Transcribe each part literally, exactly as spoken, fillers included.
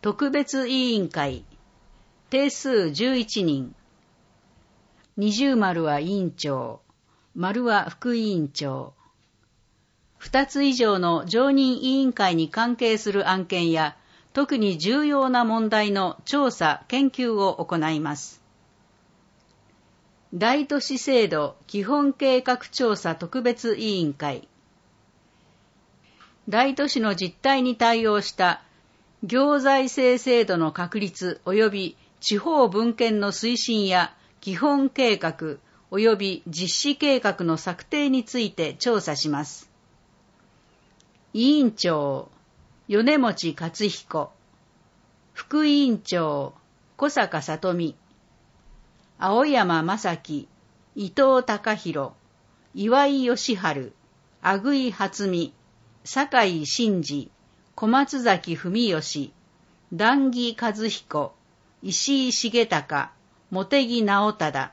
特別委員会、定数じゅういちにん。二重丸は委員長、丸は副委員長。二つ以上の常任委員会に関係する案件や、特に重要な問題の調査・研究を行います。大都市制度基本計画調査特別委員会。大都市の実態に対応した行財政制度の確立及び地方分権の推進や基本計画及び実施計画の策定について調査します。委員長、米持克彦。副委員長、小坂さとみ。青山正樹、伊藤孝弘、岩井義治、阿久井初美、酒井真治、小松崎文義、談義和彦、石井重隆、茂木直忠。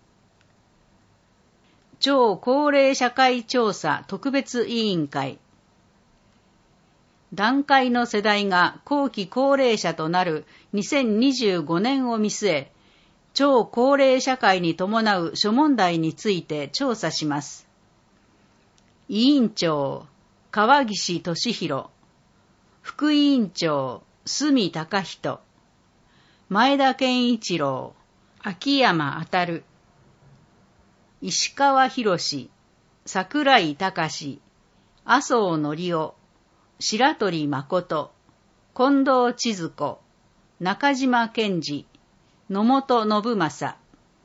超高齢社会調査特別委員会。団塊の世代が後期高齢者となるにせんにじゅうごねんを見据え、超高齢社会に伴う諸問題について調査します。委員長、川岸俊弘。副委員長、角貴人。前田健一郎、秋山当。石川博、桜井隆、麻生則夫、白鳥誠、近藤千鶴子、中島健二、野本信正。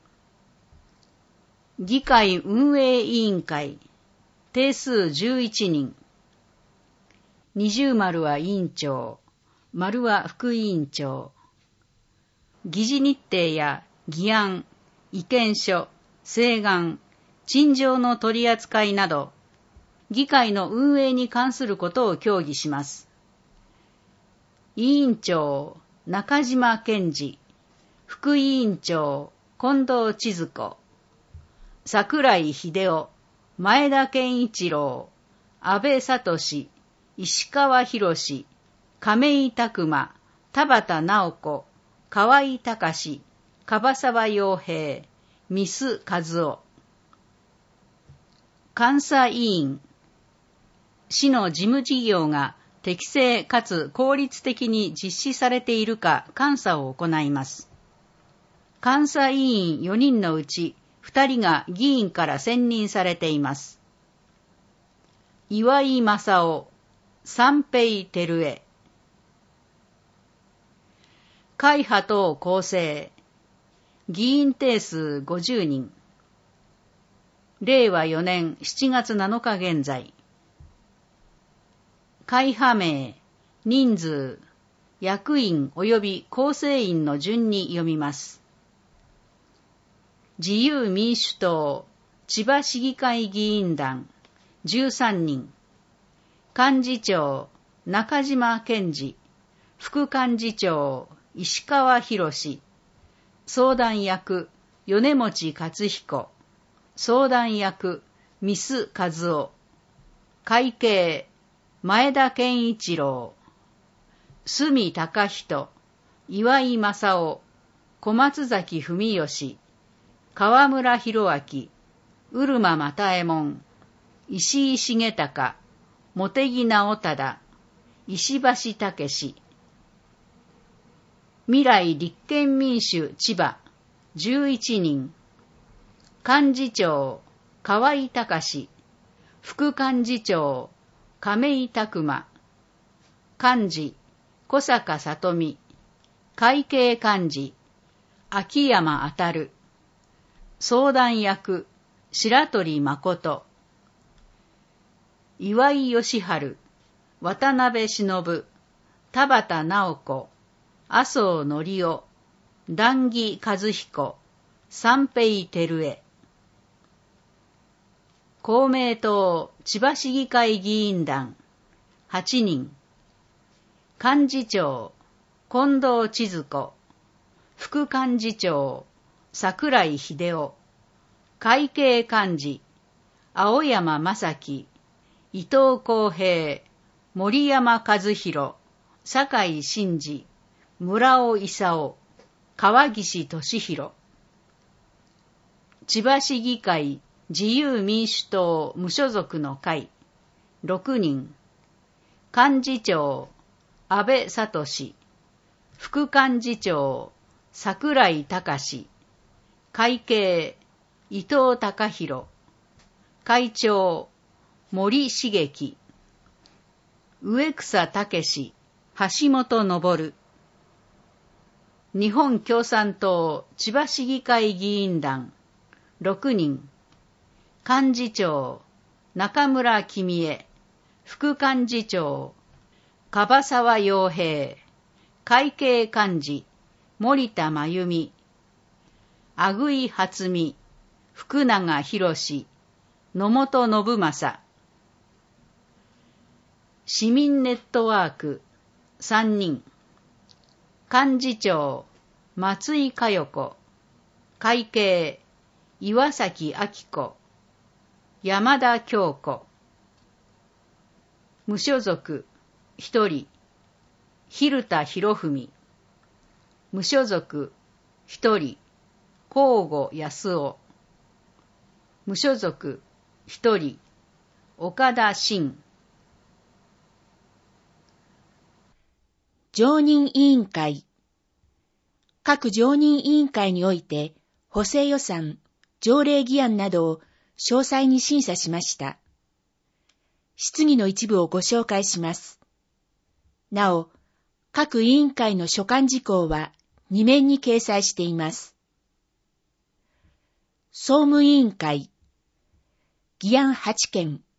議会運営委員会、定数じゅういちにん。二重丸は委員長、丸は副委員長。議事日程や議案、意見書、請願、陳情の取り扱いなど、議会の運営に関することを協議します。委員長、中島健二。副委員長、近藤千鶴子。桜井秀夫、前田健一郎、安倍聡、石川博、亀井拓馬、田畑直子、河合隆、樺沢洋平、三須和夫。監査委員。市の事務事業が適正かつ効率的に実施されているか監査を行います。監査委員よにんのうちふたりが議員から選任されています。岩井正夫、三平照江。会派等構成。議員定数ごじゅうにん。れいわよねんしちがつなのか現在。会派名、人数、役員及び構成員の順に読みます。自由民主党、千葉市議会議員団、じゅうさんにん。幹事長、中島健二。副幹事長、石川博。相談役、米持克彦。相談役、三須和夫。会計、前田健一郎。角貴人、岩井正夫、小松崎文義、河村博明、うるま又右衛門、石井重隆、茂木直忠、石橋武史。未来立憲民主千葉、じゅういちにん。幹事長、河合隆、副幹事長、亀井拓馬。幹事、小坂さとみ。会計幹事、秋山当。相談役、白鳥誠。岩井義治、渡辺忍、田畑直子、麻生則夫、談義和彦、三平照江。公明党千葉市議会議員団、はちにん。幹事長、近藤千鶴子。副幹事長、桜井秀夫。会計幹事、青山正樹、伊藤公平、森山和弘、酒井真治、 村尾勲、川岸俊弘。千葉市議会自由民主党無所属の会、ろくにん。幹事長、安倍聡。副幹事長、櫻井隆。会計、伊藤孝弘。会長、森茂樹。植草武、橋本昇。日本共産党千葉市議会議員団、ろくにん。幹事長、中村公江。副幹事長、樺沢洋平。会計幹事、森田真由美。阿久井初美、福永博、野本信正。市民ネットワーク、さんにん。幹事長、松井佳代子。会計、岩崎明子。山田京子。無所属、ひとり。蛭田博文。無所属、ひとり。甲吾康夫。無所属、ひとり。岡田真。 常任委員会。各常任委員会において、補正予算、条例議案などを詳細に審査しました。質疑の一部をご紹介します。なお、各委員会の所管事項はに面に掲載しています。総務委員会。議案はちけん。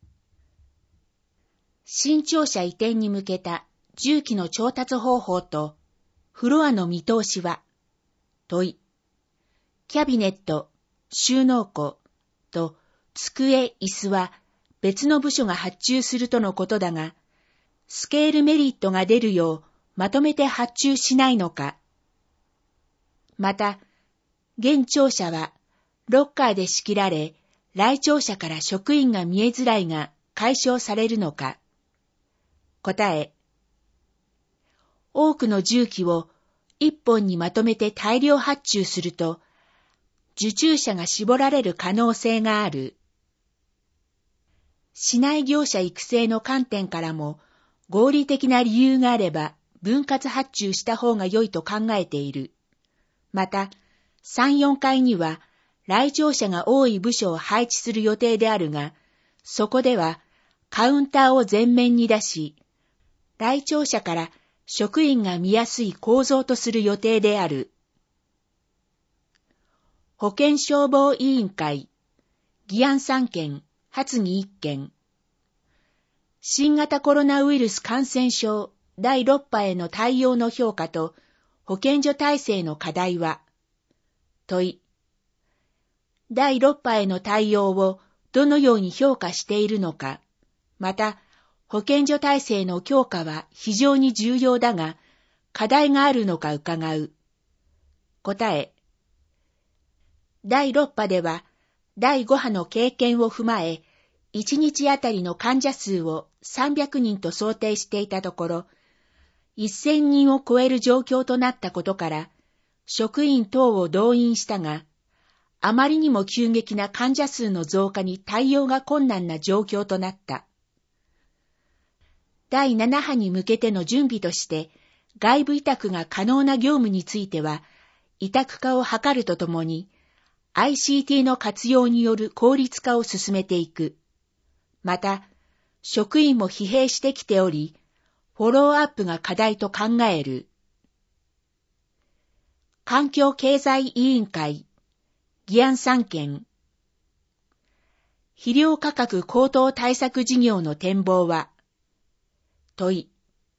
新庁舎移転に向けた重機の調達方法とフロアの見通しは、問い。キャビネット、収納庫と机、椅子は別の部署が発注するとのことだが、スケールメリットが出るようまとめて発注しないのか。また、現庁舎はロッカーで仕切られ、来庁舎から職員が見えづらいが解消されるのか。答え。多くの重機を一本にまとめて大量発注すると、受注者が絞られる可能性がある。市内業者育成の観点からも、合理的な理由があれば分割発注した方が良いと考えている。また、さん、よんかいには来庁者が多い部署を配置する予定であるが、そこではカウンターを前面に出し、来庁者から職員が見やすい構造とする予定である。保健消防委員会。議案さんけん、発議いっけん。新型コロナウイルス感染症だいろっぱへの対応の評価と保健所体制の課題は、問い。だいろっぱへの対応をどのように評価しているのか、また、保健所体制の強化は非常に重要だが、課題があるのか伺う。答え。だいろっぱでは、だいご波の経験を踏まえ、いちにちあたりの患者数をさんびゃくにんと想定していたところ、せんにんを超える状況となったことから、職員等を動員したが、あまりにも急激な患者数の増加に対応が困難な状況となった。だいなな波に向けての準備として、外部委託が可能な業務については、委託化を図るとともに、アイシーティー の活用による効率化を進めていく。また、職員も疲弊してきており、フォローアップが課題と考える。環境経済委員会。議案さんけん。肥料価格高騰対策事業の展望は、問い。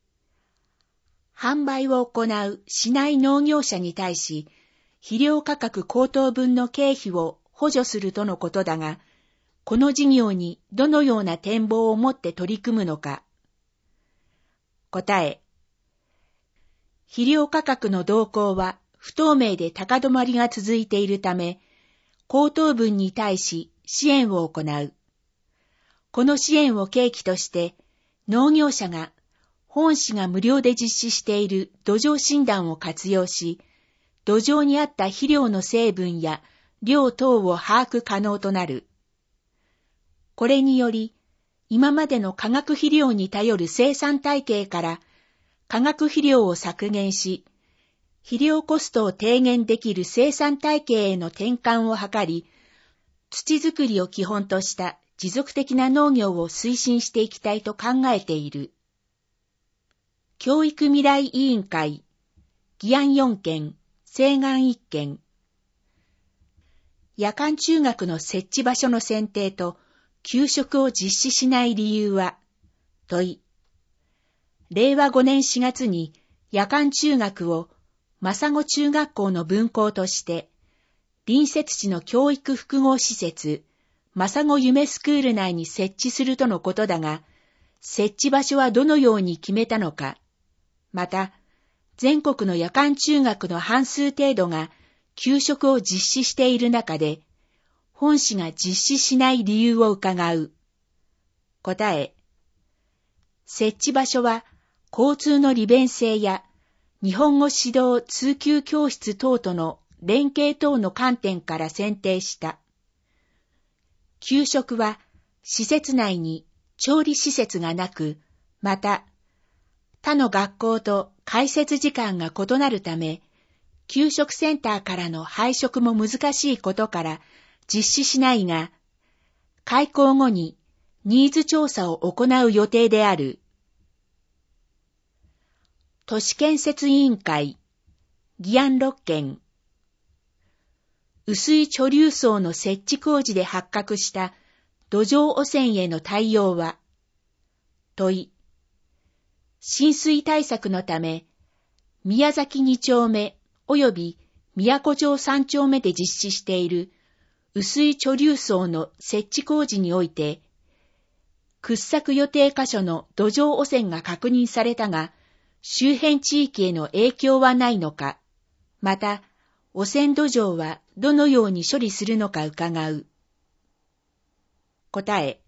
販売を行う市内農業者に対し、肥料価格高騰分の経費を補助するとのことだが、この事業にどのような展望を持って取り組むのか。答え。肥料価格の動向は不透明で高止まりが続いているため、高騰分に対し支援を行う。この支援を契機として、農業者が本市が無料で実施している土壌診断を活用し、土壌に合った肥料の成分や量等を把握可能となる。これにより、今までの化学肥料に頼る生産体系から化学肥料を削減し、肥料コストを低減できる生産体系への転換を図り、土作りを基本とした持続的な農業を推進していきたいと考えている。教育未来委員会、議案よんけん、請願いっけん。夜間中学の設置場所の選定と給食を実施しない理由は、問い。れいわごねんしがつに夜間中学を真子中学校の分校として、隣接地の教育複合施設、真子夢スクール内に設置するとのことだが、設置場所はどのように決めたのか、また、全国の夜間中学の半数程度が給食を実施している中で、本市が実施しない理由を伺う。答え。設置場所は交通の利便性や日本語指導通級教室等との連携等の観点から選定した。給食は施設内に調理施設がなく、また他の学校と開設時間が異なるため、給食センターからの配食も難しいことから実施しないが、開校後にニーズ調査を行う予定である。都市建設委員会、議案ろっけん。雨水貯留槽の設置工事で発覚した土壌汚染への対応は、問い。浸水対策のため、宮崎にちょうめ及び宮古町さんちょうめで実施している雨水貯留槽の設置工事において、掘削予定箇所の土壌汚染が確認されたが、周辺地域への影響はないのか、また、汚染土壌はどのように処理するのか伺う。答え。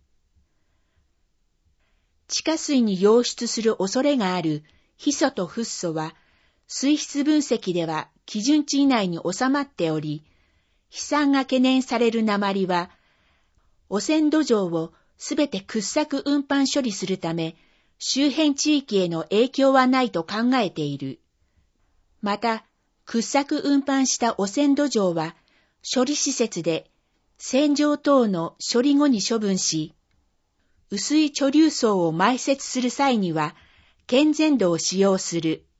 地下水に溶出する恐れがあるヒ素とフッ素は、水質分析では基準値以内に収まっており、飛散が懸念される鉛は、汚染土壌をすべて掘削運搬処理するため、周辺地域への影響はないと考えている。また、掘削運搬した汚染土壌は、処理施設で洗浄等の処理後に処分し、雨水貯留槽を埋設する際には、健全土を使用する。